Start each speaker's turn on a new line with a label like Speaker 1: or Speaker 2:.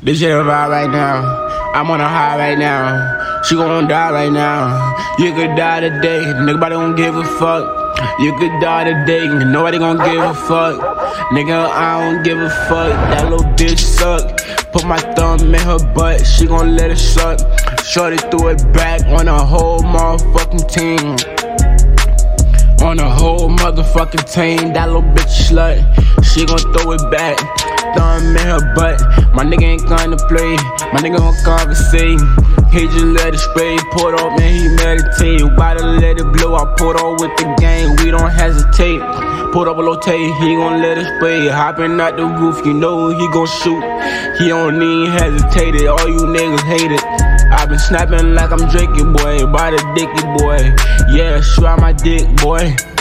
Speaker 1: This shit a vibe right now. I'm on a high right now. She gon' die right now. You could die today, nobody gon' give a fuck. You could die today, nobody gon' give a fuck. Nigga, I don't give a fuck. That little bitch suck. Put my thumb in her butt, she gon' let it suck. Shorty threw it back on the whole motherfucking team. On the whole motherfucking team, that little bitch slut. She gon' throw it back, thumb in her butt. My nigga ain't gonna play, my nigga gon' conversate. He just let it spray, poured up, man, he meditate. Why to let it blow? I poured up with the gang, we don't hesitate. Pulled up a little tape, he gon' let it spray. Hopping out the roof, you know he gon' shoot. He don't even hesitate, all you niggas hate it. I been snapping like I'm Drakey, boy, by the dicky, boy. Yeah, shoot out my dick, boy.